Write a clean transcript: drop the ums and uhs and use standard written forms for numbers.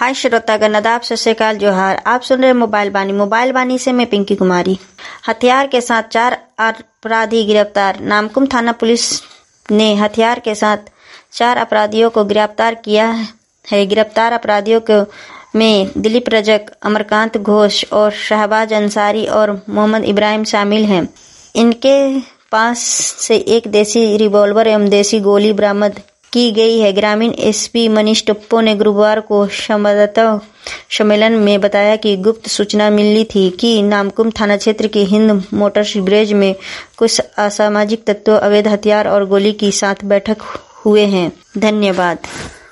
हाय श्रोतागण, आदाब, सत श्री अकाल, जोहार। आप सुन रहे मोबाइल बानी से मैं पिंकी कुमारी। हथियार के साथ 4 अपराधी गिरफ्तार। नामकुम थाना पुलिस ने हथियार के साथ 4 अपराधियों को गिरफ्तार किया है। गिरफ्तार अपराधियों को में दिलीप रजक, अमरकांत घोष और शहबाज अंसारी और मोहम्मद इब्राहिम शामिल हैं। इनके पास से एक देसी रिवॉल्वर एवं देसी गोली बरामद की गई है। ग्रामीण एसपी मनीष टप्पो ने गुरुवार को संवाददाता सम्मेलन में बताया कि गुप्त सूचना मिली थी कि नामकुम थाना क्षेत्र के हिंद मोटर्स ब्रिज में कुछ असामाजिक तत्व अवैध हथियार और गोली के साथ बैठक हुए हैं। धन्यवाद।